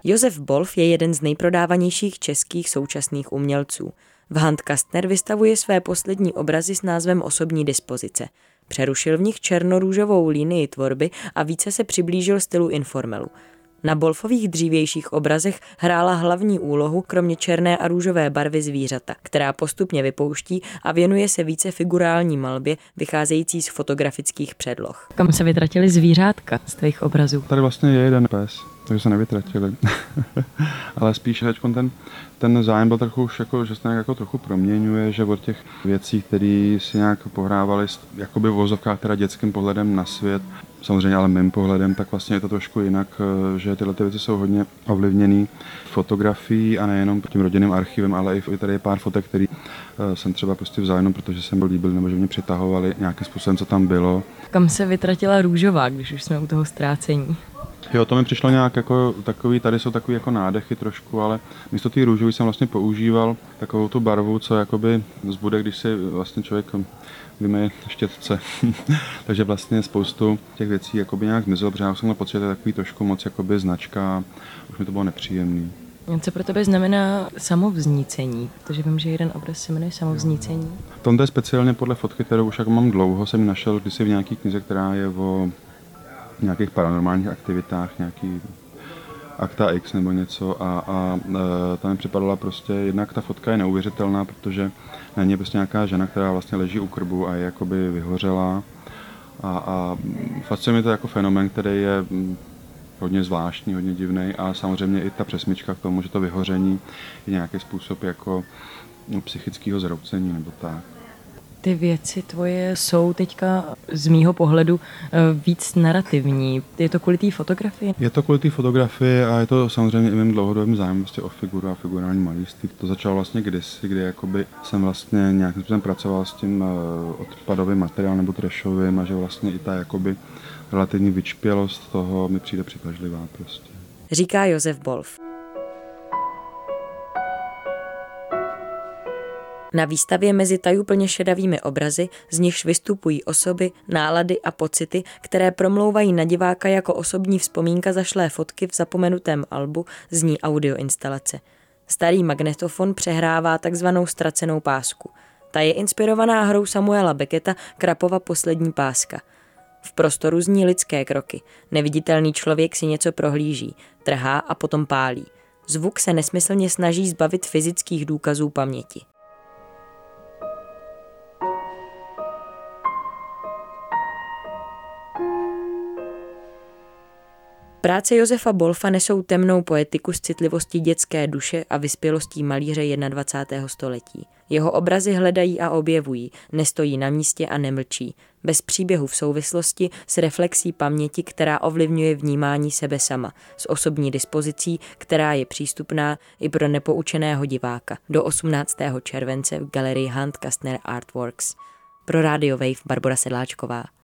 Josef Bolf je jeden z nejprodávanějších českých současných umělců. V Hand Kastner vystavuje své poslední obrazy s názvem Osobní dispozice. Přerušil v nich černorůžovou linii tvorby a více se přiblížil stylu informelu. Na Bolfových dřívějších obrazech hrála hlavní úlohu kromě černé a růžové barvy zvířata, která postupně vypouští a věnuje se více figurální malbě, vycházející z fotografických předloh. Kam se vytratili zvířátka z tvých obrazů? Tady vlastně je jeden pes, takže se nevytratili. Ale spíš ten zájem byl trochu už jako, že se nějak jako trochu proměňuje, že od těch věcí, které si nějak pohrávali jakoby v vozovkách teda dětským pohledem na svět, samozřejmě ale mým pohledem, tak vlastně je to trošku jinak, že tyhle ty věci jsou hodně ovlivněný fotografií a nejenom tím rodinným archivem, ale i tady je pár fotek, který jsem třeba prostě vzal jenom, protože jsem byl líbil nebo že mě přitahovali nějakým způsobem, co tam bylo. Kam se vytratila růžová, když už jsme u toho ztrácení? Jo, to mi přišlo nějak jako takový, tady jsou takový jako nádechy trošku, ale místo té růžový jsem vlastně používal takovou tu barvu, co jakoby zbude, když si vlastně člověk vymeje štětce. Takže vlastně spoustu těch věcí jakoby nějak zmizelo, protože já jsem měl pocit, že to je takový trošku moc jakoby značka, už mi to bylo nepříjemný. Co pro tebe znamená samovznícení? Protože vím, že jeden obraz se jmenuje Samovznícení. To je speciálně podle fotky, kterou už jako mám dlouho, jsem našel kdysi v nějaký knize, která je o nějakých paranormálních aktivitách, nějaký Akta X nebo něco a ta mi připadala prostě, jednak ta fotka je neuvěřitelná, protože na ní je prostě nějaká žena, která vlastně leží u krbu a je jakoby vyhořelá a fascinuje mi to jako fenomén, který je hodně zvláštní, hodně divný a samozřejmě i ta přesmička k tomu, že to vyhoření je nějaký způsob jako psychického zroucení nebo tak. Ty věci tvoje jsou teďka z mýho pohledu víc narrativní. Je to kvůli té fotografii? Je to kvůli té fotografii a je to samozřejmě i mým dlouhodobým zájmem vlastně o figuru a figurální malířství. To začalo vlastně kdysi, kdy jakoby jsem vlastně nějakým způsobem pracoval s tím odpadovým materiálem nebo trashovým a že vlastně i ta jakoby relativní vyčpělost toho mi přijde přitažlivá prostě. Říká Josef Bolf. Na výstavě mezi tajuplně šedavými obrazy, z nichž vystupují osoby, nálady a pocity, které promlouvají na diváka jako osobní vzpomínka zašlé fotky v zapomenutém albu, zní audioinstalace. Starý magnetofon přehrává takzvanou ztracenou pásku. Ta je inspirovaná hrou Samuela Becketa Krapova Poslední páska. V prostoru zní lidské kroky. Neviditelný člověk si něco prohlíží, trhá a potom pálí. Zvuk se nesmyslně snaží zbavit fyzických důkazů paměti. Práce Josefa Bolfa nesou temnou poetiku s citlivostí dětské duše a vyspělostí malíře 21. století. Jeho obrazy hledají a objevují, nestojí na místě a nemlčí. Bez příběhu v souvislosti s reflexí paměti, která ovlivňuje vnímání sebe sama, s osobní dispozicí, která je přístupná i pro nepoučeného diváka. Do 18. července v galerii Hand Kastner Artworks. Pro Radio Wave Barbora Sedláčková.